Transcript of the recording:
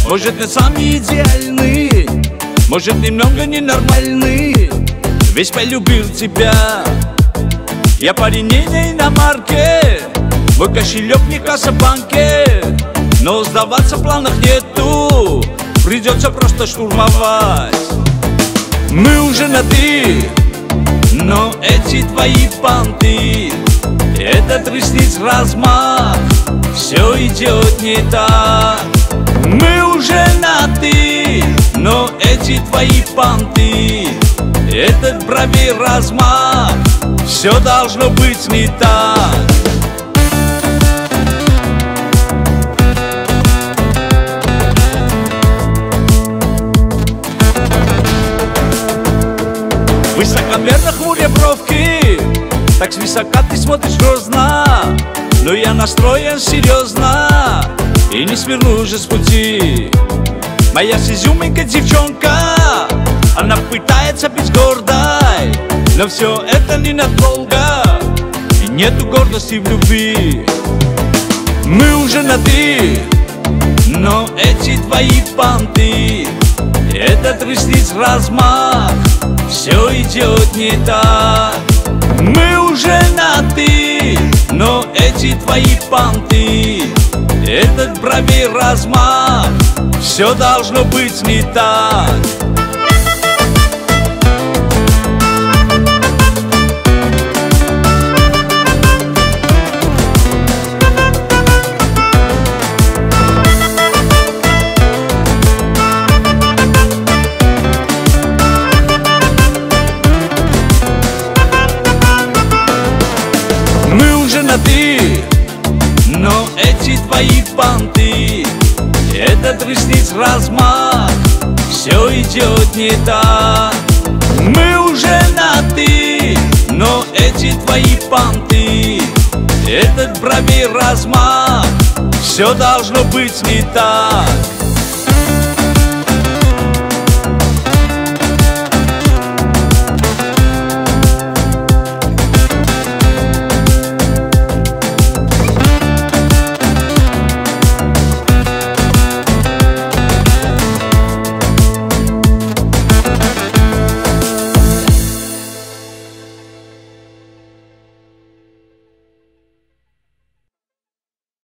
Может, не самый идеальный, может, немного ненормальный. Весь полюбил тебя. Я парень не иномарке, мой кошелек не касса в банке. Но сдаваться в планах нету, придется просто штурмовать. Мы уже на «ты», но эти твои понты, этот ресниц размах, все идет не так. Мы уже на «ты», но эти твои понты, этот бровей размах, все должно быть не так. Высокомерно хмуря бровки, так свысока ты смотришь грозно. Но я настроен серьезно и не сверну уже с пути. Моя изюминка девчонка, она пытается быть гордой, но все это ненадолго, и нету гордости в любви. Мы уже на «ты», но эти твои понты, этот ресниц размах, все идет не так. Мы уже на «ты», но эти твои понты, этот бровей размах, все должно быть не так. Мы уже на «ты», но эти твои понты, этот ресниц размах, все идет не так. Мы уже на «ты», но эти твои понты, этот бровей размах, все должно быть не так.